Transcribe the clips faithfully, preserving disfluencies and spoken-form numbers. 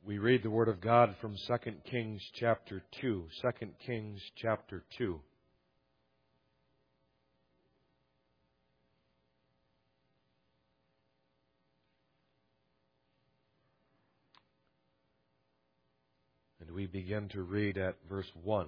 We read the Word of God from Second Kings chapter two. Second Kings chapter two. And we begin to read at verse one.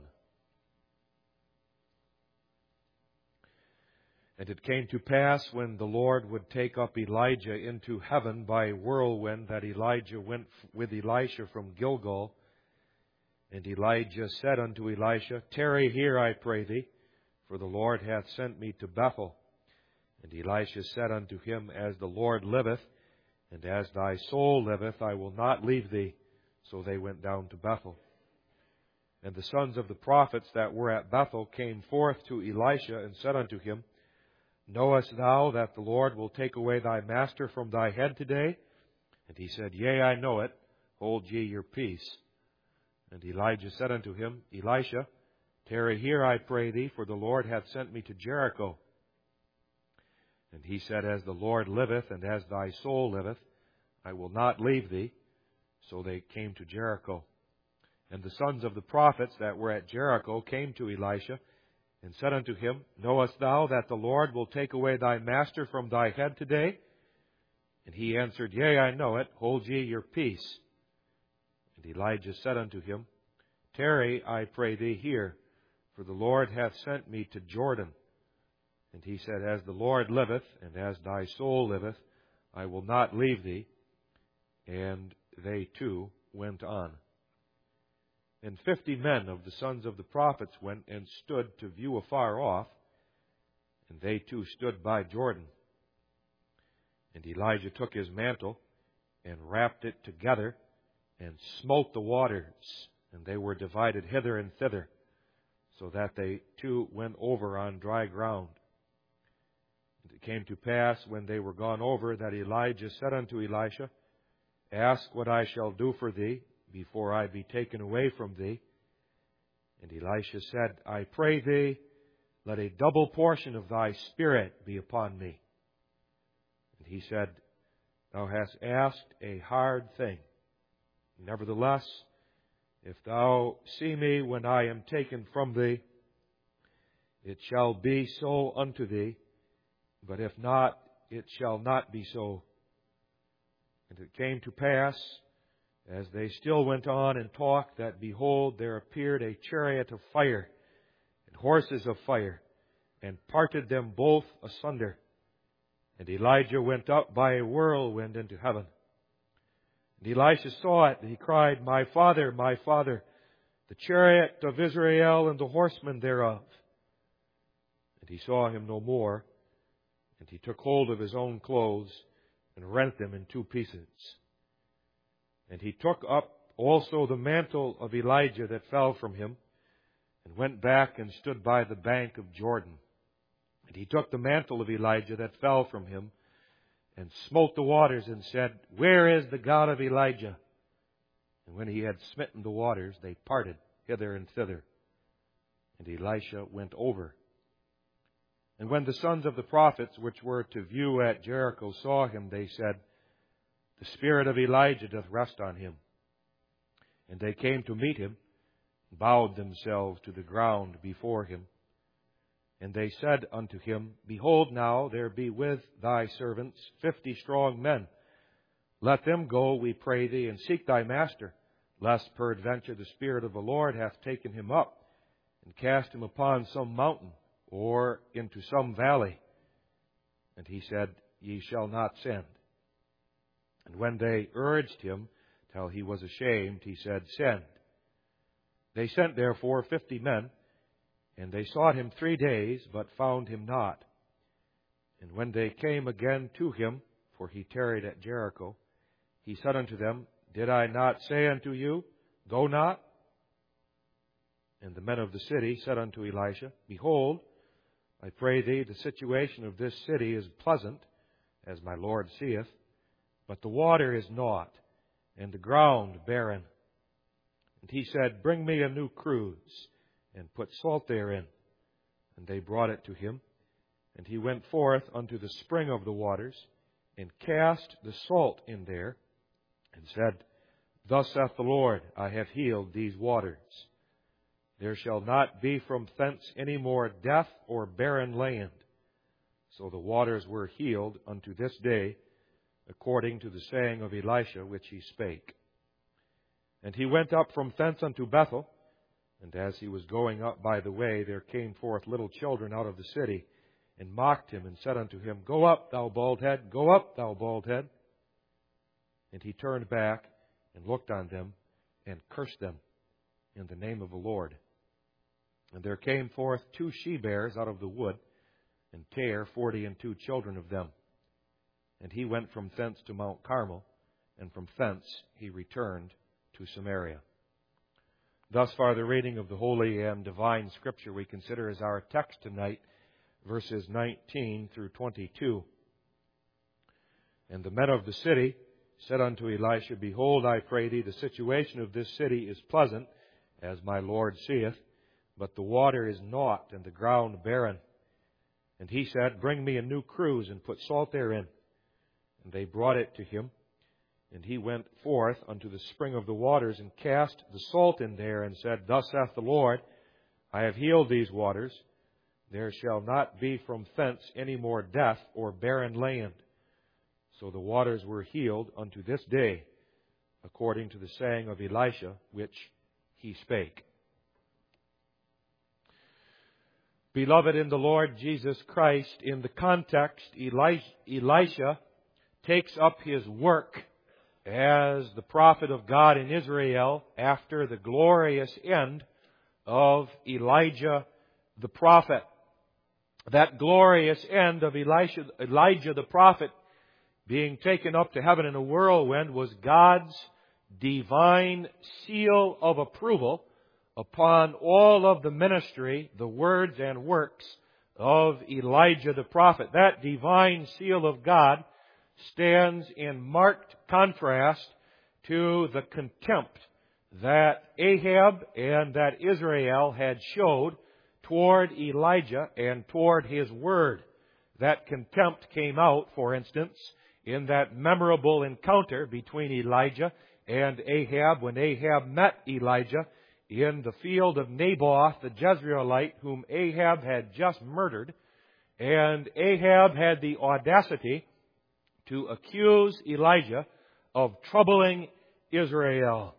And it came to pass when the Lord would take up Elijah into heaven by a whirlwind that Elijah went with Elisha from Gilgal. And Elijah said unto Elisha, Tarry here, I pray thee, for the Lord hath sent me to Bethel. And Elisha said unto him, As the Lord liveth, and as thy soul liveth, I will not leave thee. So they went down to Bethel. And the sons of the prophets that were at Bethel came forth to Elisha and said unto him, Knowest thou that the Lord will take away thy master from thy head today? And he said, Yea, I know it. Hold ye your peace. And Elijah said unto him, Elisha, tarry here, I pray thee, for the Lord hath sent me to Jericho. And he said, As the Lord liveth, and as thy soul liveth, I will not leave thee. So they came to Jericho. And the sons of the prophets that were at Jericho came to Elisha, and said unto him, Knowest thou that the Lord will take away thy master from thy head today? And he answered, Yea, I know it. Hold ye your peace. And Elijah said unto him, Tarry, I pray thee, here, for the Lord hath sent me to Jordan. And he said, As the Lord liveth, and as thy soul liveth, I will not leave thee. And they too went on. And fifty men of the sons of the prophets went and stood to view afar off, and they too stood by Jordan. And Elijah took his mantle, and wrapped it together, and smote the waters, and they were divided hither and thither, so that they too went over on dry ground. And it came to pass, when they were gone over, that Elijah said unto Elisha, Ask what I shall do for thee, before I be taken away from thee. And Elisha said, I pray thee, let a double portion of thy spirit be upon me. And he said, Thou hast asked a hard thing. Nevertheless, if thou see me when I am taken from thee, it shall be so unto thee, but if not, it shall not be so. And it came to pass, as they still went on and talked, that behold, there appeared a chariot of fire and horses of fire, and parted them both asunder. And Elijah went up by a whirlwind into heaven. And Elisha saw it, and he cried, My father, my father, the chariot of Israel and the horsemen thereof. And he saw him no more, and he took hold of his own clothes and rent them in two pieces. And he took up also the mantle of Elijah that fell from him, and went back and stood by the bank of Jordan. And he took the mantle of Elijah that fell from him, and smote the waters, and said, Where is the God of Elijah? And when he had smitten the waters, they parted hither and thither. And Elisha went over. And when the sons of the prophets which were to view at Jericho saw him, they said, The spirit of Elijah doth rest on him. And they came to meet him, bowed themselves to the ground before him. And they said unto him, Behold now, there be with thy servants fifty strong men. Let them go, we pray thee, and seek thy master, lest peradventure the Spirit of the Lord hath taken him up, and cast him upon some mountain, or into some valley. And he said, Ye shall not send. And when they urged him till he was ashamed, he said, Send. They sent therefore fifty men, and they sought him three days, but found him not. And when they came again to him, for he tarried at Jericho, he said unto them, Did I not say unto you, Go not? And the men of the city said unto Elisha, Behold, I pray thee, the situation of this city is pleasant, as my Lord seeth, but the water is naught, and the ground barren. And he said, Bring me a new cruse, and put salt therein. And they brought it to him. And he went forth unto the spring of the waters, and cast the salt in there, and said, Thus saith the Lord, I have healed these waters. There shall not be from thence any more death or barren land. So the waters were healed unto this day, according to the saying of Elisha which he spake. And he went up from thence unto Bethel, and as he was going up by the way, there came forth little children out of the city, and mocked him, and said unto him, Go up, thou bald head, go up, thou bald head. And he turned back, and looked on them, and cursed them in the name of the Lord. And there came forth two she-bears out of the wood, and tare forty and two children of them. And he went from thence to Mount Carmel, and from thence he returned to Samaria. Thus far the reading of the Holy and Divine Scripture we consider as our text tonight, verses nineteen through twenty-two. And the men of the city said unto Elisha, Behold, I pray thee, the situation of this city is pleasant, as my Lord seeth, but the water is naught, and the ground barren. And he said, Bring me a new cruse, and put salt therein. And they brought it to him. And he went forth unto the spring of the waters, and cast the salt in there, and said, Thus saith the Lord, I have healed these waters. There shall not be from thence any more death or barren land. So the waters were healed unto this day, according to the saying of Elisha, which he spake. Beloved in the Lord Jesus Christ, in the context, Elisha takes up his work as the prophet of God in Israel after the glorious end of Elijah the prophet. That glorious end of Elisha, Elijah the prophet being taken up to heaven in a whirlwind was God's divine seal of approval upon all of the ministry, the words and works of Elijah the prophet. That divine seal of God stands in marked contrast to the contempt that Ahab and that Israel had showed toward Elijah and toward his word. That contempt came out, for instance, in that memorable encounter between Elijah and Ahab when Ahab met Elijah in the field of Naboth the Jezreelite, whom Ahab had just murdered. And Ahab had the audacity to accuse Elijah of troubling Israel.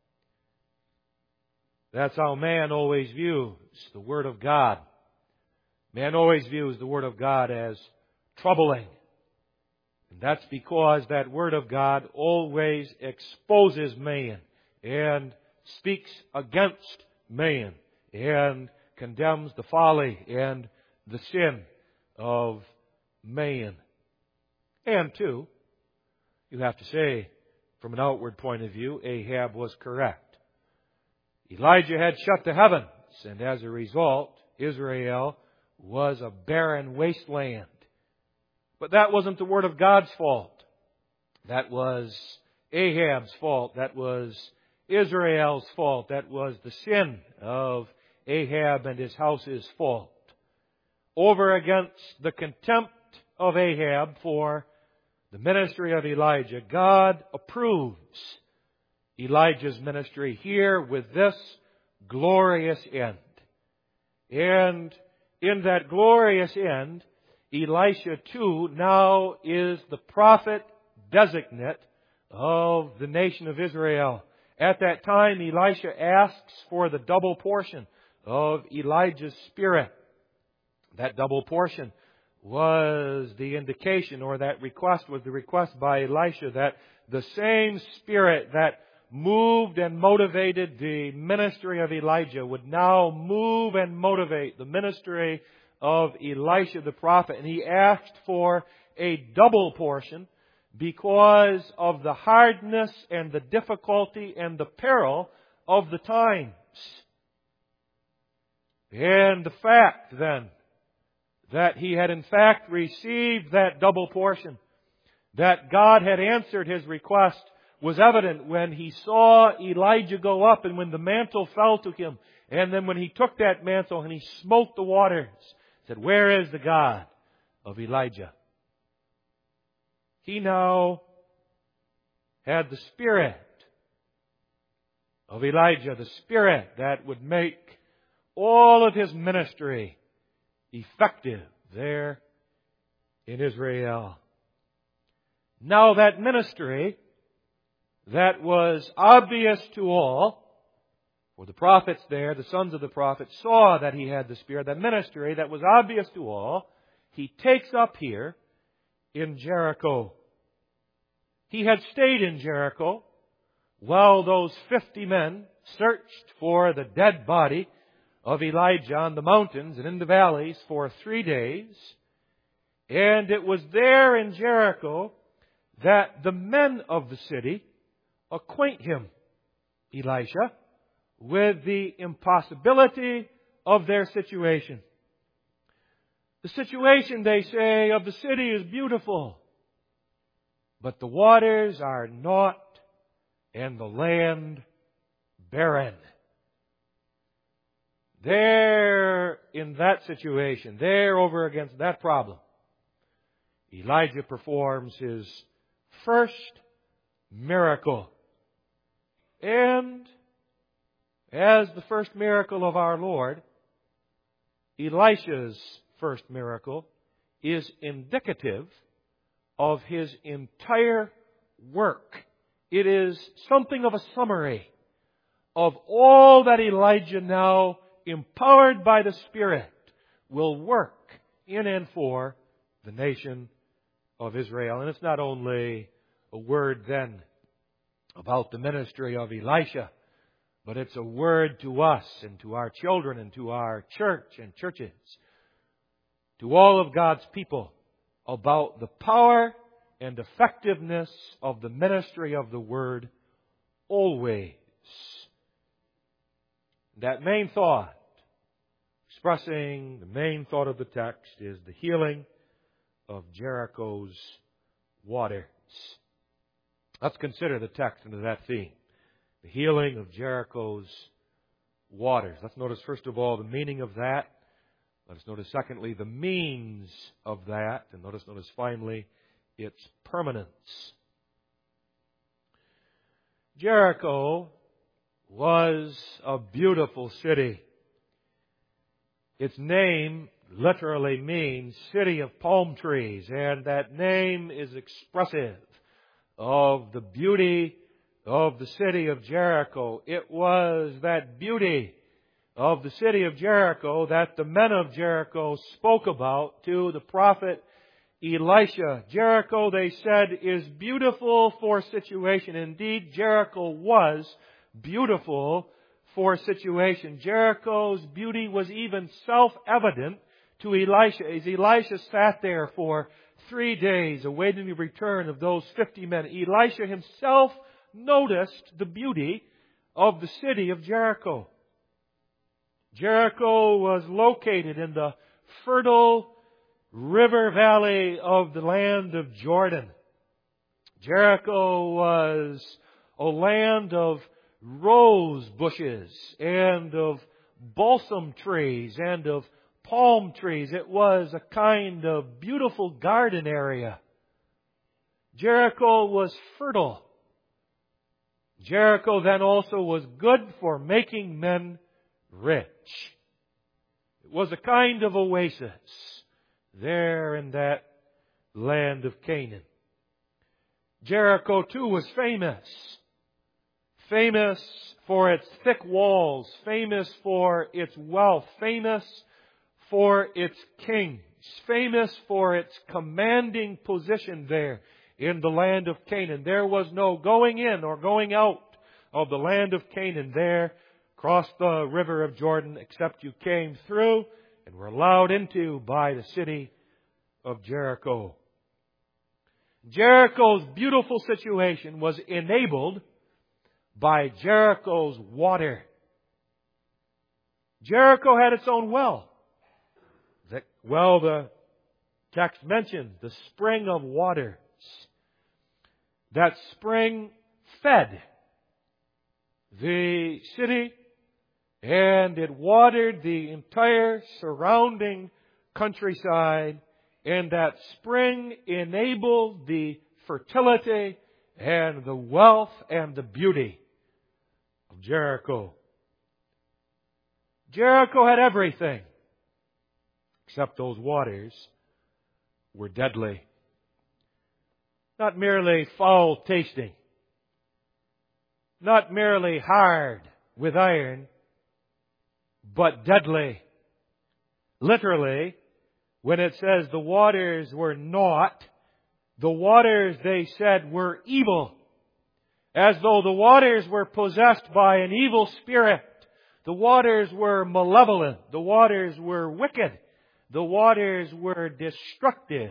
That's how man always views the Word of God. Man always views the Word of God as troubling. And that's because that Word of God always exposes man and speaks against man and condemns the folly and the sin of man. And two, you have to say, from an outward point of view, Ahab was correct. Elijah had shut the heavens, and as a result, Israel was a barren wasteland. But that wasn't the Word of God's fault. That was Ahab's fault. That was Israel's fault. That was the sin of Ahab and his house's fault. Over against the contempt of Ahab for the ministry of Elijah, God approves Elijah's ministry here with this glorious end. And in that glorious end, Elisha too now is the prophet designate of the nation of Israel. At that time, Elisha asks for the double portion of Elijah's spirit. That double portion was the indication, or that request was the request by Elisha, that the same spirit that moved and motivated the ministry of Elijah would now move and motivate the ministry of Elisha the prophet. And he asked for a double portion because of the hardness and the difficulty and the peril of the times. And the fact then that he had in fact received that double portion, that God had answered his request, was evident when he saw Elijah go up and when the mantle fell to him. And then when he took that mantle and he smote the waters, said, Where is the God of Elijah? He now had the Spirit of Elijah, the Spirit that would make all of his ministry effective there in Israel. Now that ministry that was obvious to all, for the prophets there, the sons of the prophets, saw that he had the Spirit, that ministry that was obvious to all, he takes up here in Jericho. He had stayed in Jericho while those fifty men searched for the dead body of Elijah on the mountains and in the valleys for three days. And it was there in Jericho that the men of the city acquaint him, Elisha, with the impossibility of their situation. The situation, they say, of the city is beautiful, but the waters are naught and the land barren. There, in that situation, there over against that problem, Elijah performs his first miracle. And as the first miracle of our Lord, Elisha's first miracle is indicative of his entire work. It is something of a summary of all that Elijah, now empowered by the Spirit, will work in and for the nation of Israel. And it's not only a word then about the ministry of Elisha, but it's a word to us and to our children and to our church and churches, to all of God's people, about the power and effectiveness of the ministry of the Word always. That main thought, expressing the main thought of the text, is the healing of Jericho's waters. Let's consider the text under that theme. The healing of Jericho's waters. Let's notice first of all the meaning of that. Let us notice secondly the means of that. And notice, notice finally its permanence. Jericho was a beautiful city. Its name literally means city of palm trees, and that name is expressive of the beauty of the city of Jericho. It was that beauty of the city of Jericho that the men of Jericho spoke about to the prophet Elisha. Jericho, they said, is beautiful for situation. Indeed, Jericho was beautiful for situation. Jericho's beauty was even self-evident to Elisha as Elisha sat there for three days awaiting the return of those fifty men. Elisha himself noticed the beauty of the city of Jericho. Jericho was located in the fertile river valley of the land of Jordan. Jericho was a land of rose bushes and of balsam trees and of palm trees. It was a kind of beautiful garden area. Jericho was fertile. Jericho then also was good for making men rich. It was a kind of oasis there in that land of Canaan. Jericho too was famous. Famous for its thick walls, famous for its wealth, famous for its kings, famous for its commanding position there in the land of Canaan. There was no going in or going out of the land of Canaan there, across the river of Jordan, except you came through and were allowed into by the city of Jericho. Jericho's beautiful situation was enabled by Jericho's water. Jericho had its own well. That well, the text mentioned, the spring of waters. That spring fed the city, and it watered the entire surrounding countryside, and that spring enabled the fertility and the wealth and the beauty of Jericho. Jericho had everything, except those waters were deadly. Not merely foul tasting, not merely hard with iron, but deadly. Literally, when it says the waters were naught, the waters, they said, were evil. As though the waters were possessed by an evil spirit. The waters were malevolent. The waters were wicked. The waters were destructive.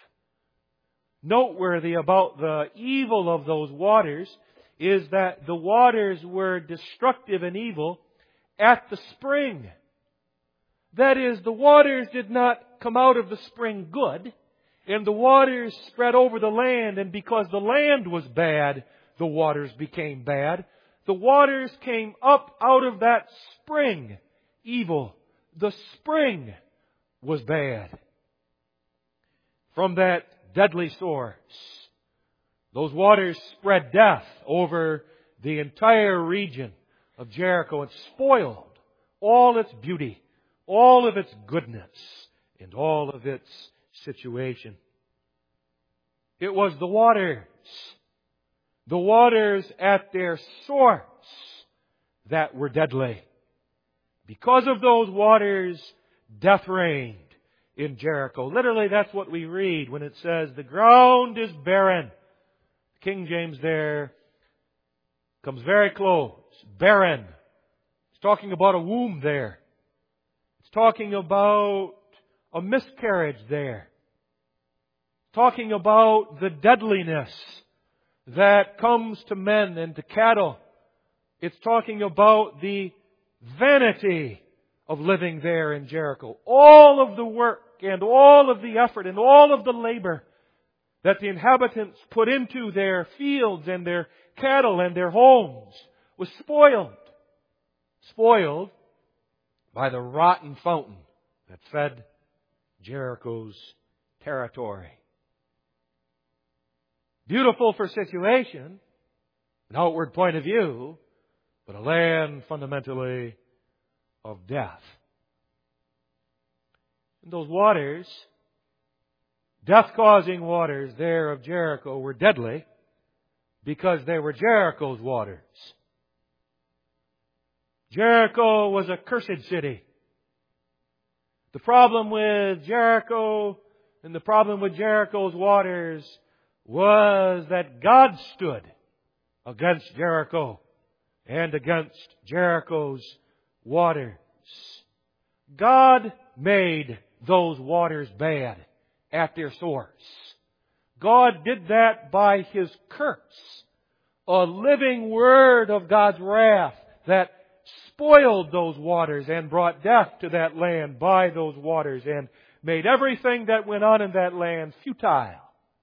Noteworthy about the evil of those waters is that the waters were destructive and evil at the spring. That is, the waters did not come out of the spring good, and the waters spread over the land, and because the land was bad, the waters became bad. The waters came up out of that spring evil. The spring was bad. From that deadly source, those waters spread death over the entire region of Jericho and spoiled all its beauty, all of its goodness, and all of its situation. It was the waters, the waters at their source that were deadly. Because of those waters, death reigned in Jericho. Literally, that's what we read when it says, the ground is barren. King James there comes very close. Barren. It's talking about a womb there. It's talking about a miscarriage there. It's talking about the deadliness that comes to men and to cattle. It's talking about the vanity of living there in Jericho. All of the work and all of the effort and all of the labor that the inhabitants put into their fields and their cattle and their homes was spoiled. Spoiled by the rotten fountain that fed Jericho's territory. Beautiful for situation, an outward point of view, but a land fundamentally of death. And those waters, death-causing waters there of Jericho, were deadly because they were Jericho's waters. Jericho was a cursed city. The problem with Jericho and the problem with Jericho's waters was that God stood against Jericho and against Jericho's waters. God made those waters bad at their source. God did that by His curse, a living word of God's wrath that spoiled those waters and brought death to that land by those waters and made everything that went on in that land futile.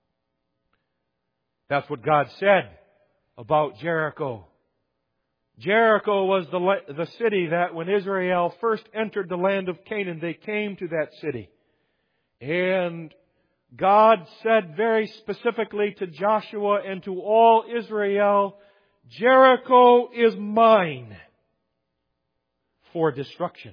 That's what God said about Jericho. Jericho was the, the city that when Israel first entered the land of Canaan, they came to that city. And God said very specifically to Joshua and to all Israel, Jericho is mine for destruction.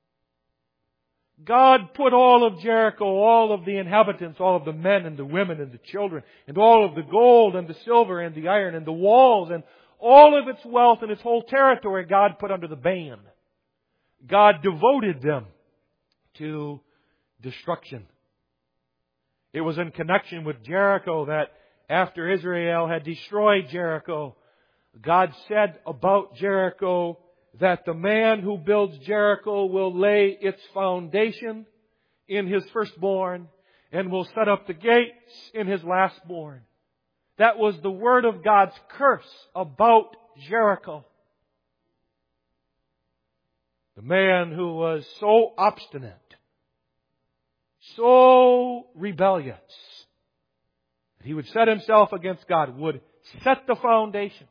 God put all of Jericho, all of the inhabitants, all of the men and the women and the children, and all of the gold and the silver and the iron and the walls and all of its wealth and its whole territory, God put under the ban. God devoted them to destruction. It was in connection with Jericho that after Israel had destroyed Jericho, God said about Jericho that the man who builds Jericho will lay its foundation in his firstborn and will set up the gates in his lastborn. That was the word of God's curse about Jericho. The man who was so obstinate, so rebellious, that he would set himself against God, would set the foundation.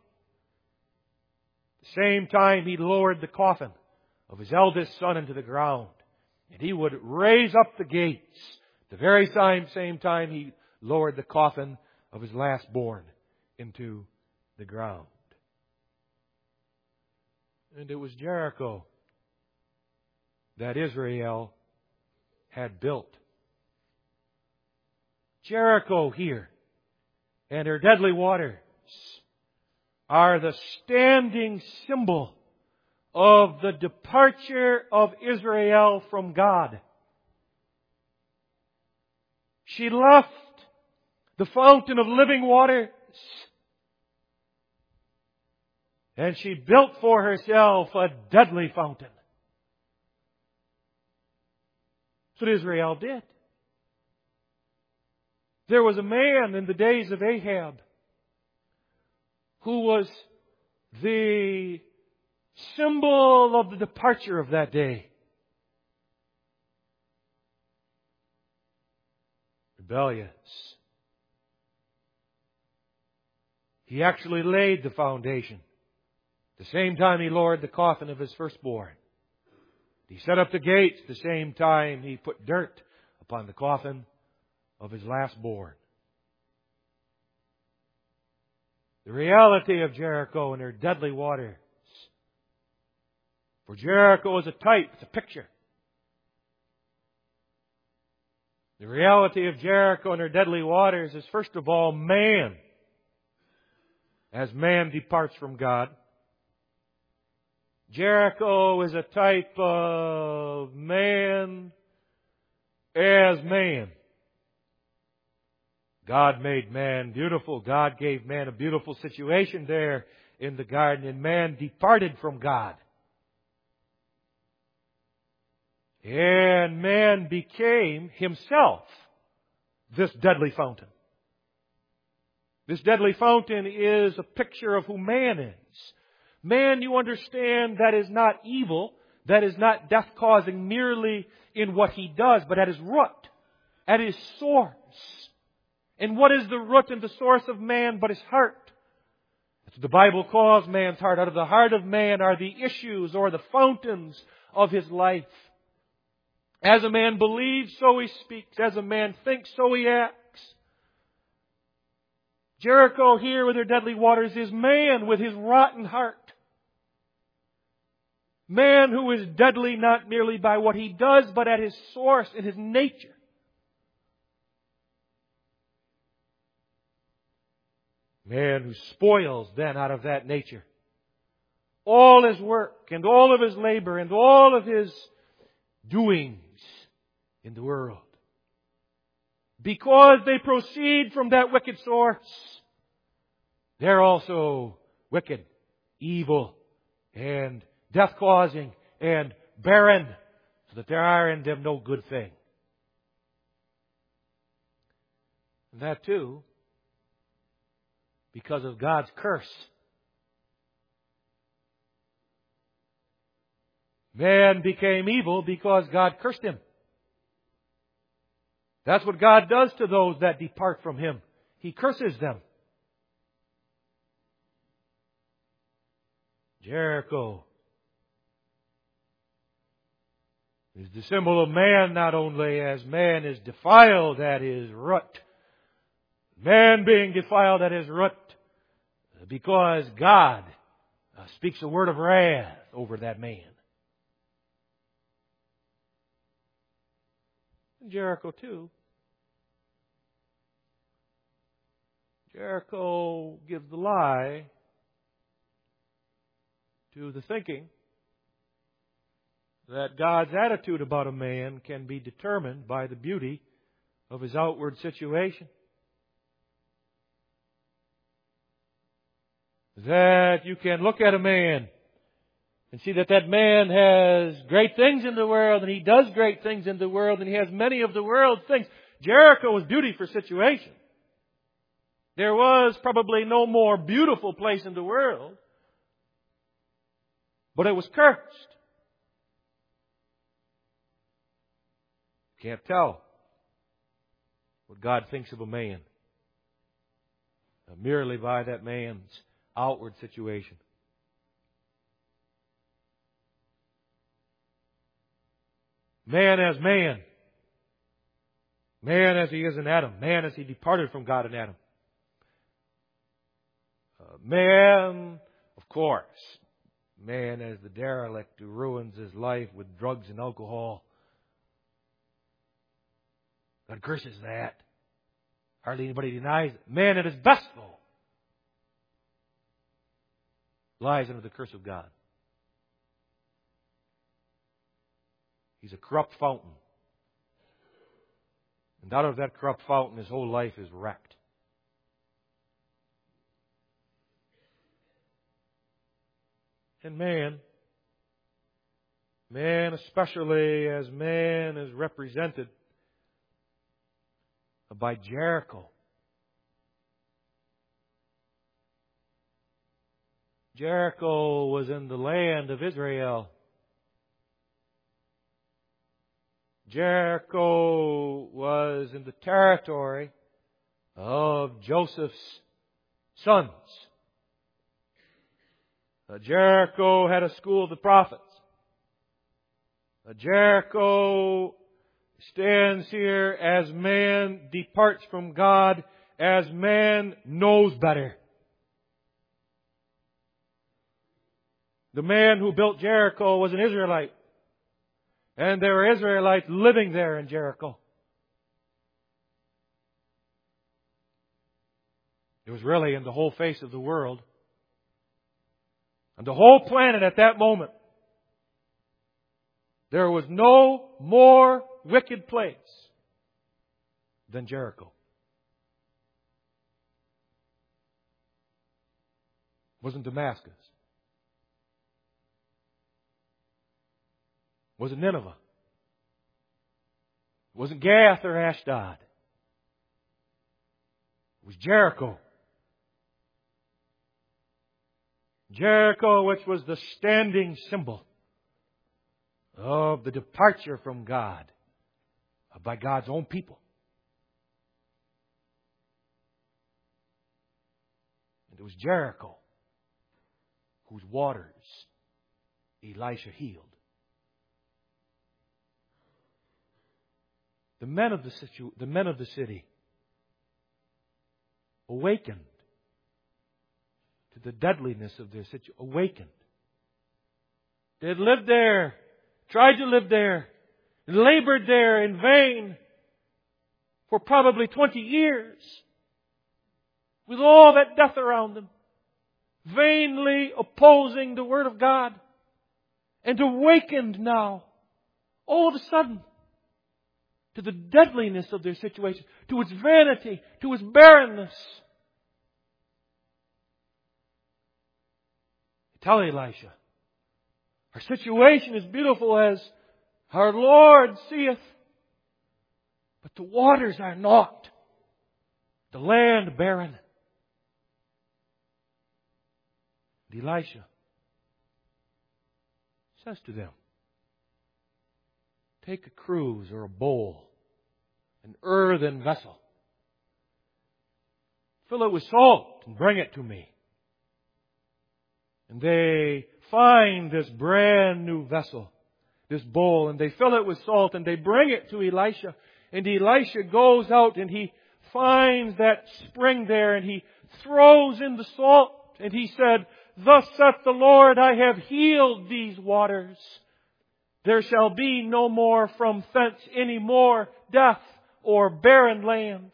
At the same time, he lowered the coffin of his eldest son into the ground. And he would raise up the gates. At the very same, same time, he lowered the coffin of his lastborn into the ground. And it was Jericho that Israel had built. Jericho here and her deadly waters are the standing symbol of the departure of Israel from God. She left the fountain of living waters and she built for herself a deadly fountain. That's what Israel did. There was a man in the days of Ahab who was the symbol of the departure of that day. Rebellious. He actually laid the foundation. The same time he lowered the coffin of his firstborn. He set up the gates the same time he put dirt upon the coffin of his lastborn. The reality of Jericho and her deadly waters. For Jericho is a type, it's a picture. The reality of Jericho and her deadly waters is first of all man. As man departs from God. Jericho is a type of man as man. God made man beautiful. God gave man a beautiful situation there in the garden, and man departed from God. And man became himself this deadly fountain. This deadly fountain is a picture of who man is. Man, you understand, that is not evil, that is not death-causing merely in what he does, but at his root, at his source. And what is the root and the source of man but his heart? That's what the Bible calls man's heart. Out of the heart of man are the issues or the fountains of his life. As a man believes, so he speaks. As a man thinks, so he acts. Jericho here with her deadly waters is man with his rotten heart. Man who is deadly not merely by what he does, but at his source, in his nature. Man who spoils then out of that nature all his work and all of his labor and all of his doings in the world. Because they proceed from that wicked source, they're also wicked, evil, and death-causing, and barren, so that there are in them no good thing. And that too, because of God's curse. Man became evil because God cursed him. That's what God does to those that depart from Him. He curses them. Jericho is the symbol of man, not only as man is defiled at his root. Man being defiled at his root because God speaks a word of wrath over that man. And Jericho too. Jericho gives the lie to the thinking that God's attitude about a man can be determined by the beauty of his outward situation. That you can look at a man and see that that man has great things in the world, and he does great things in the world, and he has many of the world's things. Jericho was beauty for situation. There was probably no more beautiful place in the world, but it was cursed. Can't tell what God thinks of a man merely by that man's outward situation. Man as man. Man as he is in Adam. Man as he departed from God in Adam. Uh, man, of course, Man as the derelict who ruins his life with drugs and alcohol. God curses that. Hardly anybody denies it. Man at his best, though, lies under the curse of God. He's a corrupt fountain. And out of that corrupt fountain, his whole life is wrecked. And man, man especially as man is represented by Jericho. Jericho was in the land of Israel. Jericho was in the territory of Joseph's sons. Uh, Jericho had a school of the prophets. Uh, Jericho stands here as man departs from God, as man knows better. The man who built Jericho was an Israelite. And there were Israelites living there in Jericho. It was really in the whole face of the world, and the whole planet at that moment, there was no more wicked place than Jericho. It wasn't Damascus. It wasn't Nineveh. It wasn't Gath or Ashdod. It was Jericho. Jericho, which was the standing symbol of the departure from God by God's own people. And it was Jericho whose waters Elisha healed. The men of the situ- the men of the city awakened to the deadliness of their situation. Awakened. They had lived there, tried to live there, labored there in vain for probably twenty years, with all that death around them, vainly opposing the Word of God, and awakened now, all of a sudden, to the deadliness of their situation, to its vanity, to its barrenness. Tell Elisha, our situation is beautiful as our Lord seeth, but the waters are not, the land barren. And Elisha says to them, take a cruse or a bowl, an earthen vessel, fill it with salt and bring it to me. And they find this brand new vessel, this bowl, and they fill it with salt and they bring it to Elisha. And Elisha goes out and he finds that spring there and he throws in the salt. And he said, thus saith the Lord, I have healed these waters. There shall be no more from thence any more death or barren land.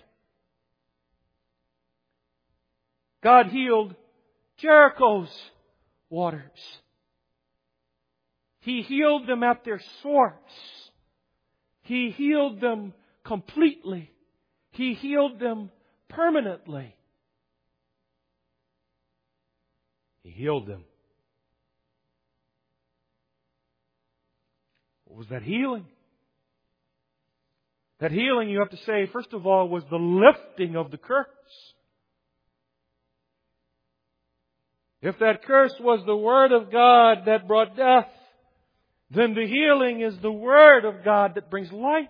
God healed Jericho's waters. He healed them at their source. He healed them completely. He healed them permanently. He healed them. What was that healing? That healing, you have to say, first of all, was the lifting of the curse. If that curse was the Word of God that brought death, then the healing is the Word of God that brings life.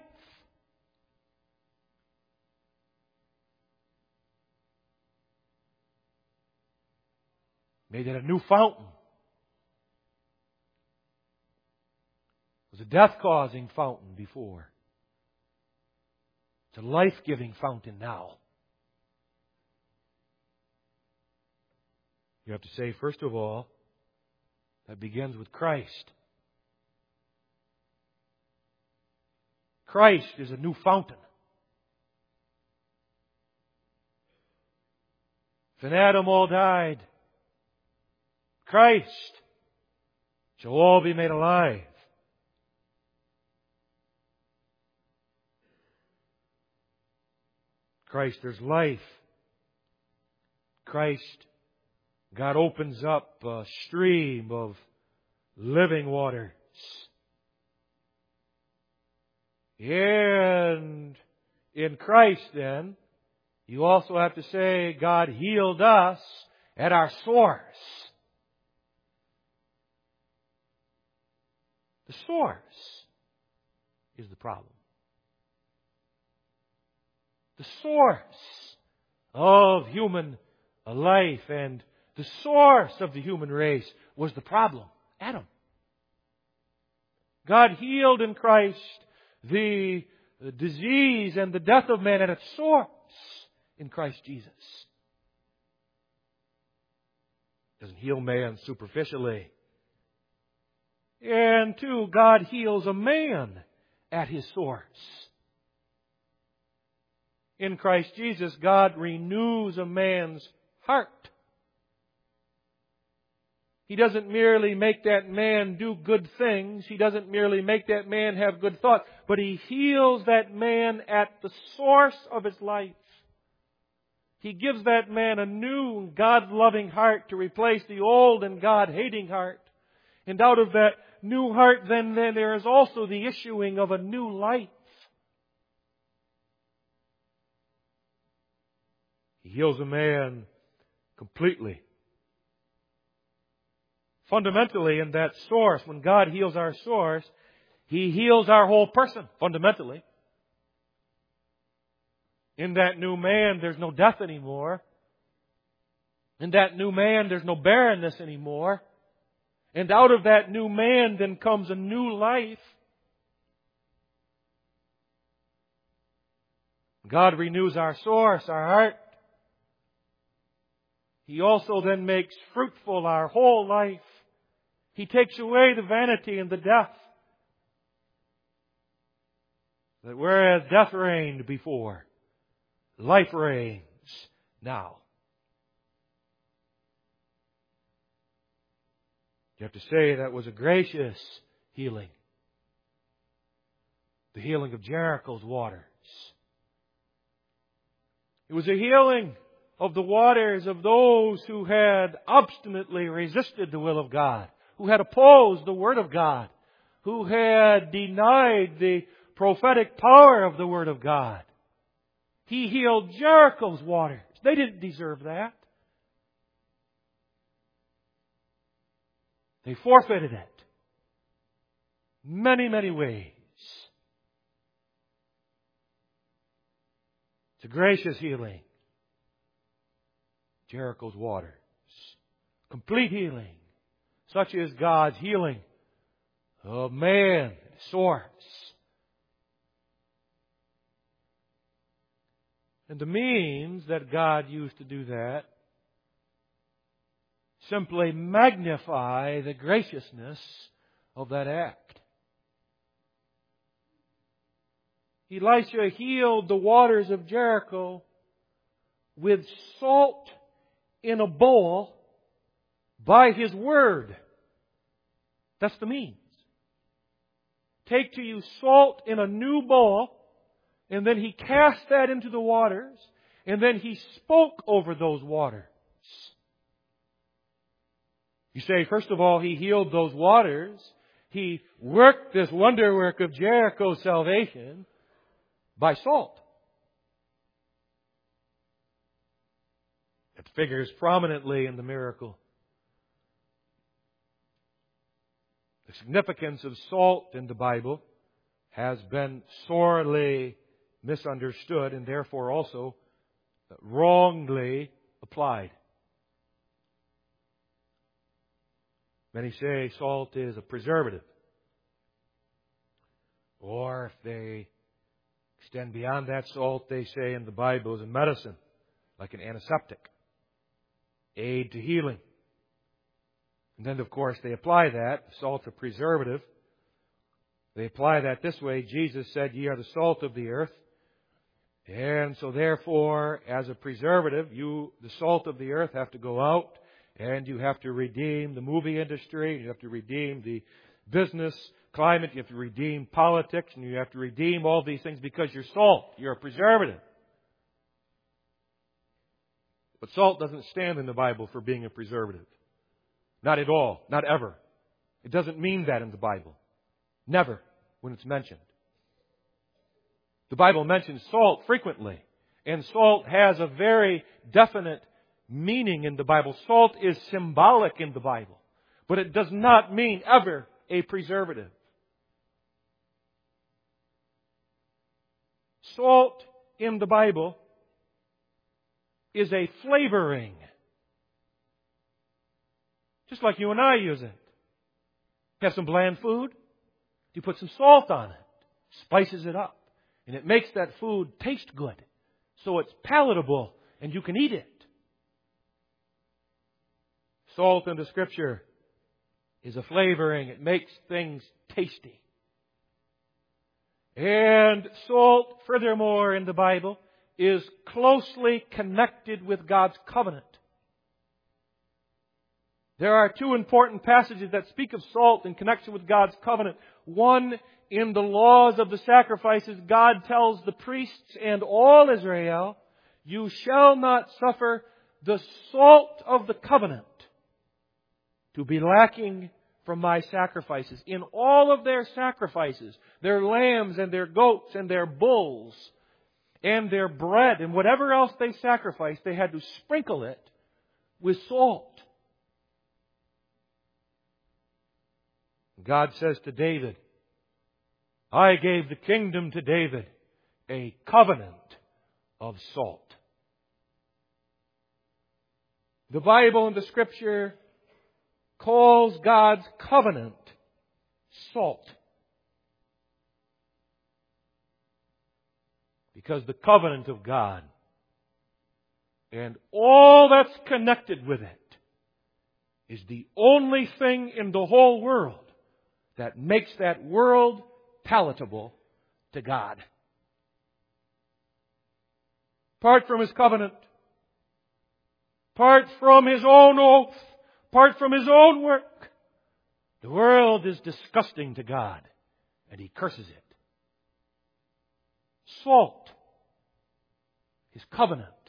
Made it a new fountain. It was a death-causing fountain before. It's a life-giving fountain now. You have to say, first of all, that begins with Christ. Christ is a new fountain. If in Adam all died, Christ shall all be made alive. Christ, there's life. Christ, God opens up a stream of living waters. And in Christ, then, you also have to say God healed us at our source. The source is the problem. The source of human life and the source of the human race was the problem. Adam. God healed in Christ the disease and the death of man at its source in Christ Jesus. Doesn't heal man superficially. And two, God heals a man at his source. In Christ Jesus, God renews a man's heart. He doesn't merely make that man do good things. He doesn't merely make that man have good thoughts. But He heals that man at the source of his life. He gives that man a new God-loving heart to replace the old and God-hating heart. And out of that new heart, then, then there is also the issuing of a new life. He heals a man completely. Fundamentally, in that source, when God heals our source, He heals our whole person, fundamentally. In that new man, there's no death anymore. In that new man, there's no barrenness anymore. And out of that new man then comes a new life. God renews our source, our heart. He also then makes fruitful our whole life. He takes away the vanity and the death. That whereas death reigned before, life reigns now. You have to say that was a gracious healing. The healing of Jericho's waters. It was a healing of the waters of those who had obstinately resisted the will of God, who had opposed the Word of God, who had denied the prophetic power of the Word of God. He healed Jericho's waters. They didn't deserve that. They forfeited it. Many, many ways. It's a gracious healing. Jericho's waters. Complete healing. Such is God's healing of man, source. And the means that God used to do that simply magnify the graciousness of that act. Elisha healed the waters of Jericho with salt in a bowl by His word. That's the means. Take to you salt in a new bowl, and then He cast that into the waters, and then He spoke over those waters. You say, first of all, He healed those waters. He worked this wonder work of Jericho's salvation by salt. It figures prominently in the miracle. The significance of salt in the Bible has been sorely misunderstood and therefore also wrongly applied. Many say salt is a preservative. Or if they extend beyond that, salt, they say in the Bible, is a medicine, like an antiseptic, aid to healing. And then, of course, they apply that. Salt's a preservative. They apply that this way. Jesus said, "Ye are the salt of the earth." And so therefore, as a preservative, you, the salt of the earth, have to go out and you have to redeem the movie industry, you have to redeem the business climate, you have to redeem politics, and you have to redeem all these things because you're salt. You're a preservative. But salt doesn't stand in the Bible for being a preservative. Not at all. Not ever. It doesn't mean that in the Bible. Never, when it's mentioned. The Bible mentions salt frequently. And salt has a very definite meaning in the Bible. Salt is symbolic in the Bible. But it does not mean ever a preservative. Salt in the Bible is a flavoring. Just like you and I use it. You have some bland food, you put some salt on it, spices it up, and it makes that food taste good. So it's palatable and you can eat it. Salt in the Scripture is a flavoring. It makes things tasty. And salt, furthermore, in the Bible, is closely connected with God's covenant. There are two important passages that speak of salt in connection with God's covenant. One, in the laws of the sacrifices, God tells the priests and all Israel, "You shall not suffer the salt of the covenant to be lacking from my sacrifices." In all of their sacrifices, their lambs and their goats and their bulls and their bread and whatever else they sacrificed, they had to sprinkle it with salt. God says to David, "I gave the kingdom to David, a covenant of salt." The Bible and the Scripture calls God's covenant salt. Because the covenant of God and all that's connected with it is the only thing in the whole world that makes that world palatable to God. Apart from His covenant, apart from His own oath, apart from His own work, the world is disgusting to God, and He curses it. Salt, His covenant,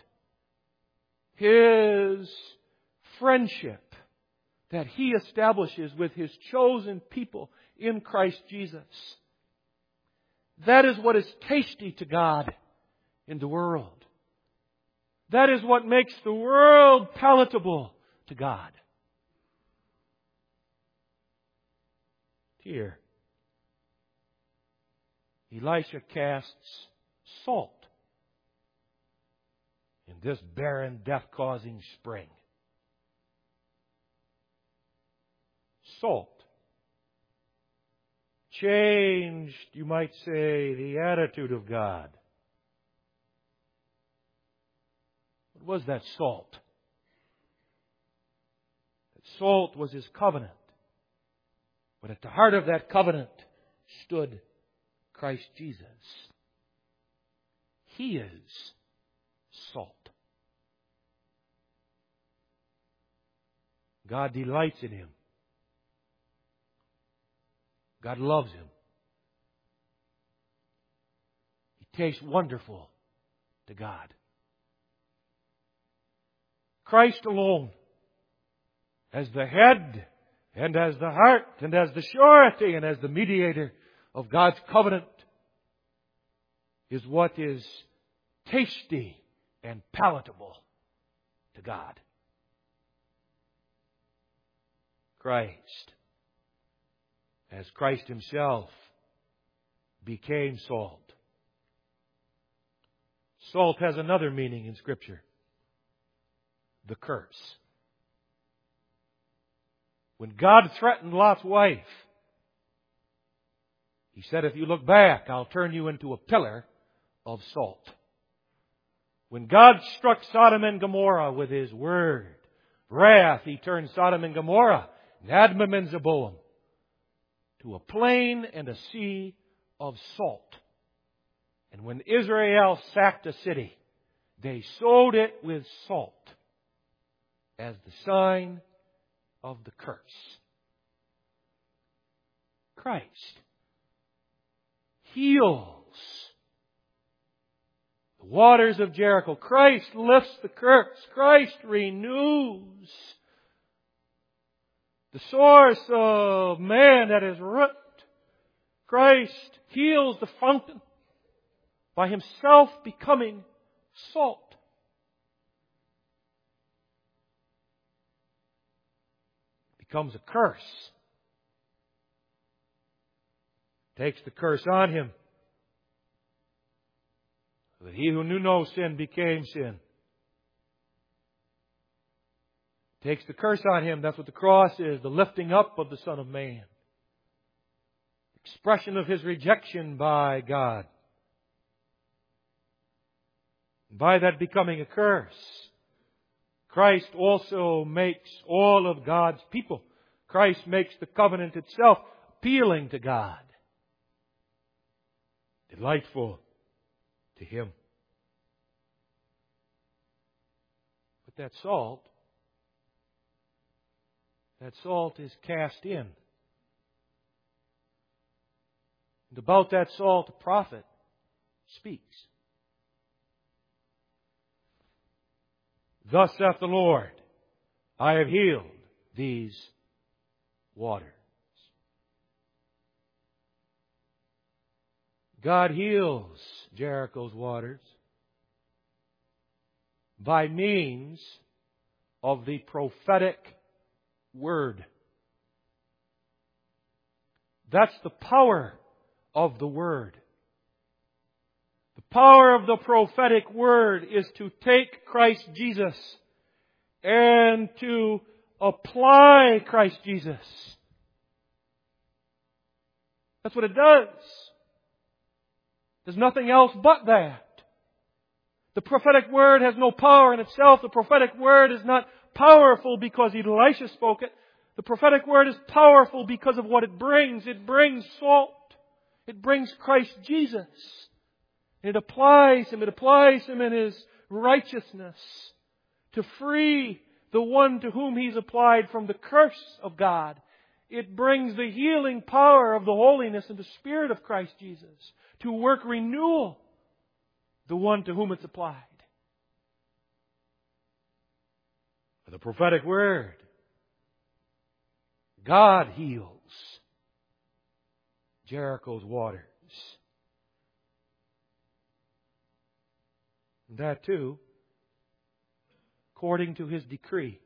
His friendship that He establishes with His chosen people in Christ Jesus. That is what is tasty to God in the world. That is what makes the world palatable to God. Here, Elisha casts salt in this barren, death-causing spring. Salt changed, you might say, the attitude of God. What was that salt? That salt was His covenant. But at the heart of that covenant stood Christ Jesus. He is salt. God delights in Him. God loves Him. He tastes wonderful to God. Christ alone, as the head and as the heart and as the surety and as the mediator of God's covenant, is what is tasty and palatable to God. Christ, as Christ Himself became salt. Salt has another meaning in Scripture. The curse. When God threatened Lot's wife, He said, "If you look back, I'll turn you into a pillar of salt." When God struck Sodom and Gomorrah with His word, wrath, He turned Sodom and Gomorrah Admah and Zeboim, to a plain and a sea of salt. And when Israel sacked a city, they sowed it with salt as the sign of the curse. Christ heals the waters of Jericho. Christ lifts the curse. Christ renews the source of man that is root. Christ heals the fountain by Himself becoming salt. Becomes a curse. Takes the curse on Him. So that he who knew no sin became sin. Takes the curse on Him. That's what the cross is. The lifting up of the Son of Man. Expression of His rejection by God. By that becoming a curse, Christ also makes all of God's people. Christ makes the covenant itself appealing to God. Delightful to Him. But that salt, that salt is cast in. And about that salt, the prophet speaks. Thus saith the Lord, I have healed these waters. God heals Jericho's waters by means of the prophetic word. That's the power of the word. The power of the prophetic word is to take Christ Jesus and to apply Christ Jesus. That's what it does. There's nothing else but that. The prophetic word has no power in itself. The prophetic word is not powerful because Elisha spoke it. The prophetic word is powerful because of what it brings. It brings salt. It brings Christ Jesus. It applies Him. It applies Him in His righteousness to free the one to whom He's applied from the curse of God. It brings the healing power of the holiness and the Spirit of Christ Jesus to work renewal, the one to whom it's applied. The prophetic word, God heals Jericho's waters. And that too, according to His decree.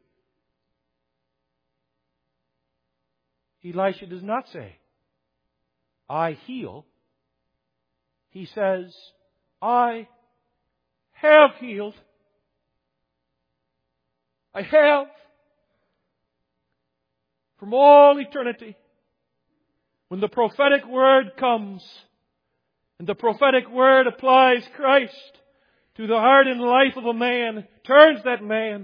Elisha does not say, I heal. He says, I have healed. I have. From all eternity. When the prophetic word comes, and the prophetic word applies Christ to the heart and life of a man, turns that man,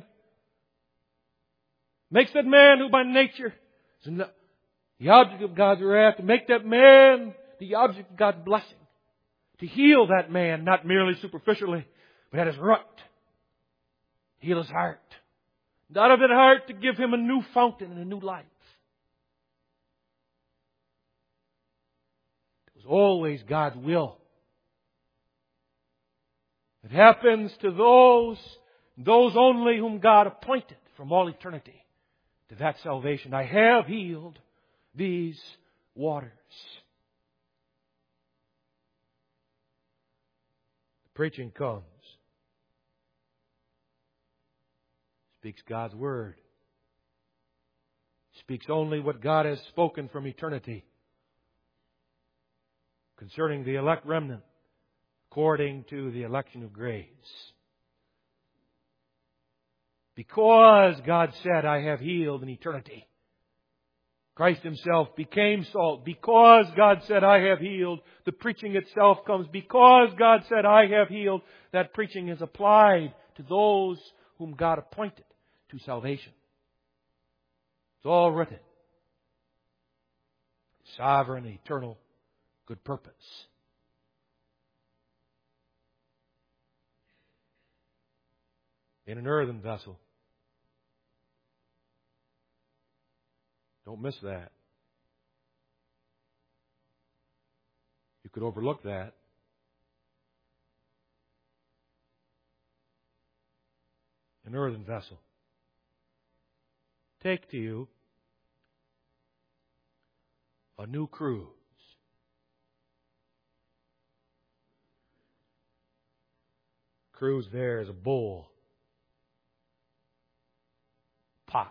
makes that man who by nature is the object of God's wrath, to make that man the object of God's blessing. To heal that man, not merely superficially, but at his root. Heal his heart. And out of that heart to give him a new fountain and a new life. It was always God's will. It happens to those, those only whom God appointed from all eternity to that salvation. I have healed these waters. The preaching comes. Speaks God's word. Speaks only what God has spoken from eternity concerning the elect remnant, according to the election of grace. Because God said, I have healed in eternity. Christ Himself became salt. Because God said, I have healed, the preaching itself comes. Because God said, I have healed, that preaching is applied to those whom God appointed to salvation. It's all written. sovereign, eternal, good purpose. In an earthen vessel. Don't miss that. You could overlook that. An earthen vessel. Take to you a new cruise. Cruise there is a bowl. Pot.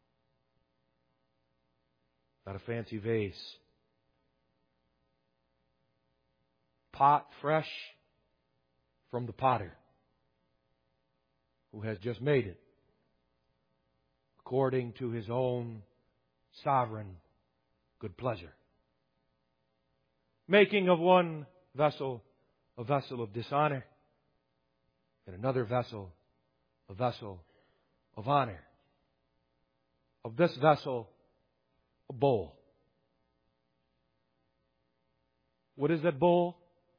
Not a fancy vase. Pot fresh from the potter who has just made it according to his own sovereign good pleasure. Making of one vessel a vessel of dishonor, and another vessel a vessel of honor. Of this vessel, a bowl. What is that bowl?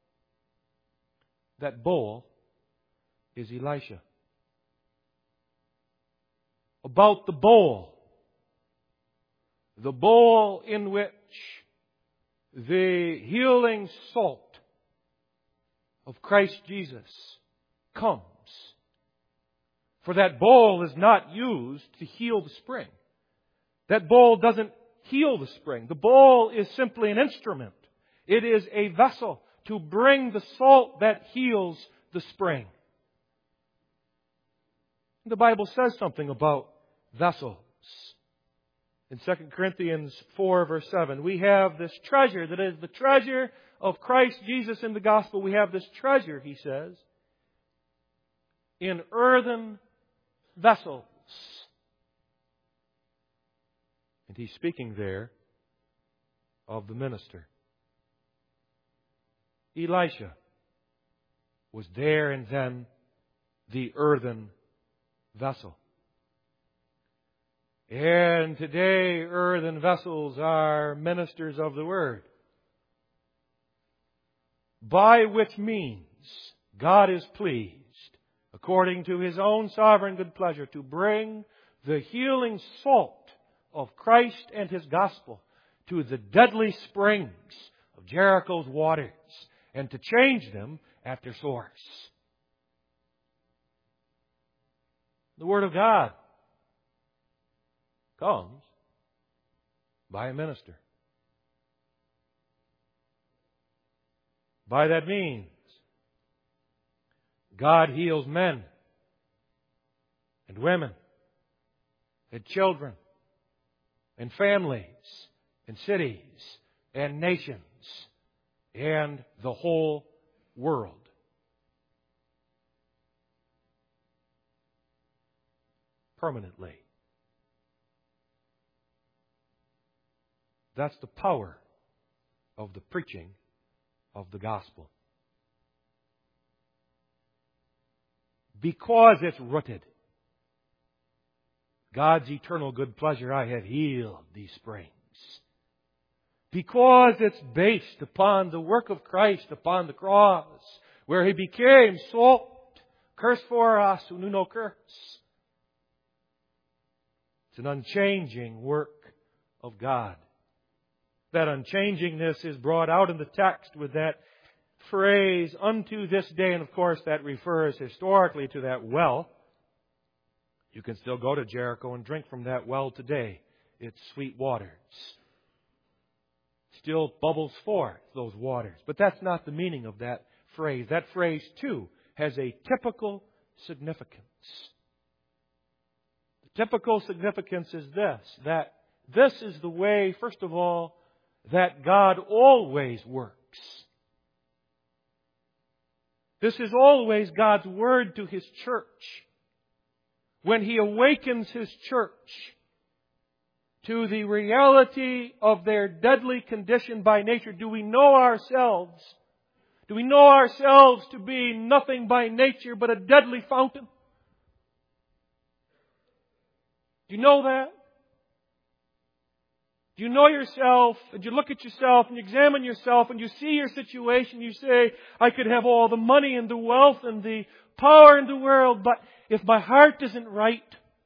That bowl is Elisha. About the bowl, the bowl in which the healing salt of Christ Jesus comes. For that bowl is not used to heal the spring. That bowl doesn't heal the spring. The bowl is simply an instrument. It is a vessel to bring the salt that heals the spring. The Bible says something about vessels. In Second Corinthians four, verse seven, we have this treasure that is the treasure of Christ Jesus in the gospel. We have this treasure, he says, in earthen vessels. And he's speaking there of the minister. Elisha was there and then the earthen vessel. And today, earthen vessels are ministers of the Word. By which means God is pleased, according to His own sovereign good pleasure, to bring the healing salt of Christ and His gospel to the deadly springs of Jericho's waters and to change them at their source. The Word of God comes by a minister. By that means, God heals men and women and children and families and cities and nations and the whole world. Permanently. That's the power of the preaching of the gospel. Because it's rooted. God's eternal good pleasure, I have healed these springs. Because it's based upon the work of Christ upon the cross, where He became salt, curse for us who knew no curse. It's an unchanging work of God. That unchangingness is brought out in the text with that phrase, unto this day, and of course that refers historically to that well. You can still go to Jericho and drink from that well today. It's sweet waters. Still bubbles forth those waters. But that's not the meaning of that phrase. That phrase, too, has a typical significance. The typical significance is this, that this is the way, first of all, that God always works. This is always God's word to His church. When He awakens His church to the reality of their deadly condition by nature, do we know ourselves? Do we know ourselves to be nothing by nature but a deadly fountain? Do you know that? Do you know yourself, and you look at yourself, and you examine yourself, and you see your situation, you say, I could have all the money and the wealth and the power in the world, but if my heart isn't right,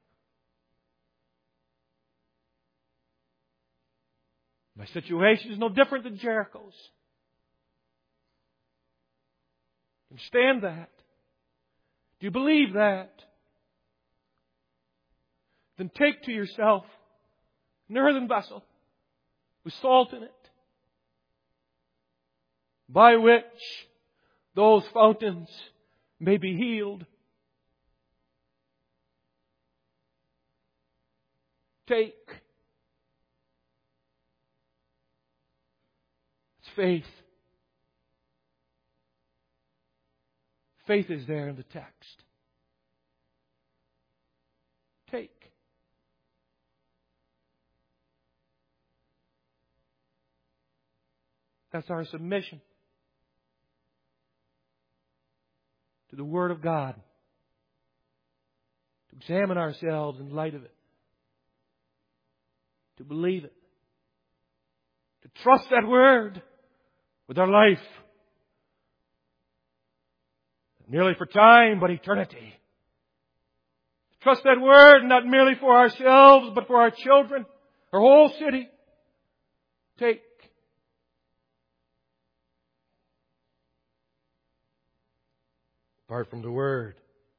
my situation is no different than Jericho's. Understand that? Do you believe that? Then take to yourself an earthen vessel with salt in it, by which those fountains may be healed. Take. It's faith. Faith is there in the text. Take. That's our submission to the Word of God. To examine ourselves in light of it. To believe it. To trust that Word with our life. Not merely for time, but eternity. To trust that Word not merely for ourselves, but for our children, our whole city. Take. Apart from the Word,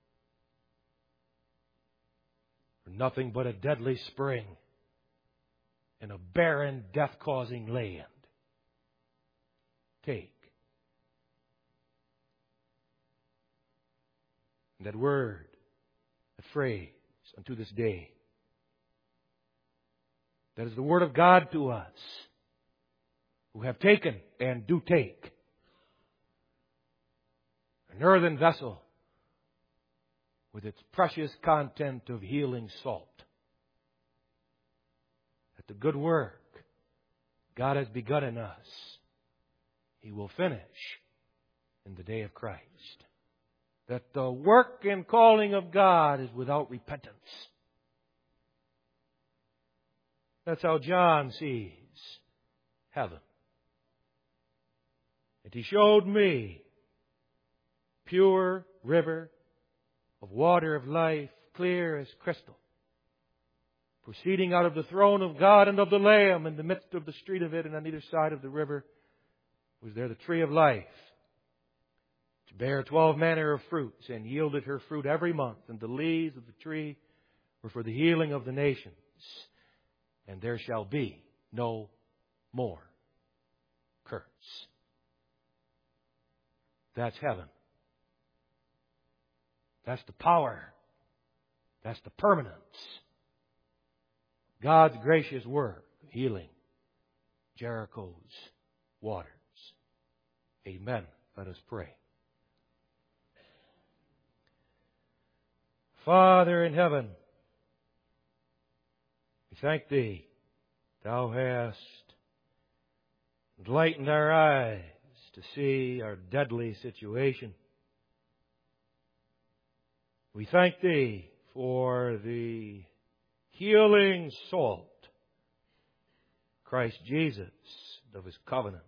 we're nothing but a deadly spring in a barren, death-causing land. Take. And that word, that phrase, unto this day, that is the Word of God to us, who have taken and do take. An earthen vessel with its precious content of healing salt. That the good work God has begun in us, He will finish in the day of Christ. That the work and calling of God is without repentance. That's how John sees heaven. And he showed me pure river of water of life, clear as crystal, proceeding out of the throne of God and of the Lamb. In the midst of the street of it, and on either side of the river, was there the tree of life, which bare twelve manner of fruits, and yielded her fruit every month. And the leaves of the tree were for the healing of the nations. And there shall be no more curse. That's heaven. That's the power. That's the permanence. God's gracious work of healing Jericho's waters. Amen. Let us pray. Father in heaven, we thank Thee. Thou hast enlightened our eyes to see our deadly situation. We thank Thee for the healing salt, Christ Jesus, of His covenant.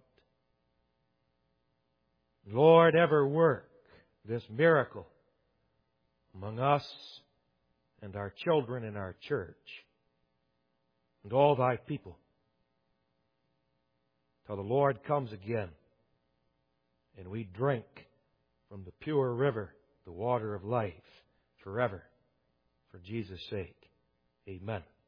Lord, ever work this miracle among us and our children in our church and all Thy people till the Lord comes again and we drink from the pure river, the water of life, forever, for Jesus' sake. Amen.